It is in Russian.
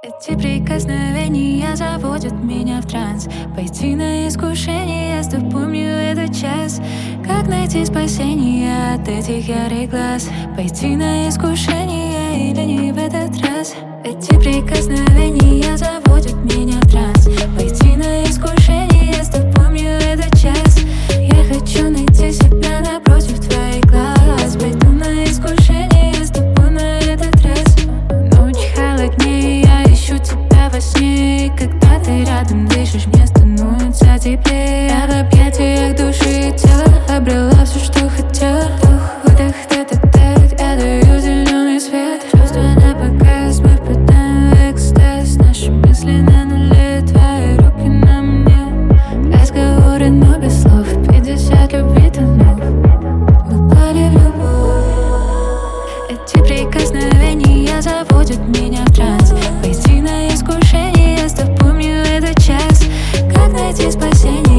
Эти прикосновения заводят меня в транс. Пойти на искушение, я с тобой помню этот час. Как найти спасение от этих ярых глаз? Пойти на искушение или не в этот раз? Эти прикосновения заводят меня в транс. Пойти на искушение, я с тобой помню этот час. Я хочу найти себя напротив твоих глаз. Пойду на искушение, я с тобой на этот раз. Ночь холоднее, я ищу тебя во сне. И когда ты рядом дышишь, мне становится теплее. Я в объятиях души и тела обрела все, что хотела. Вдох, выдох, тет-а-тет, я даю зеленый свет. Чувства на показ, мы впадаем в экстаз. Наши мысли на нуле, твои руки на мне. Разговоры, но без слов, 50 любви тонов. Мы пали в любовь. Эти прикосновения заводят меня в транс. Пойти на искушение, я с тобой помню этот час. Как найти спасение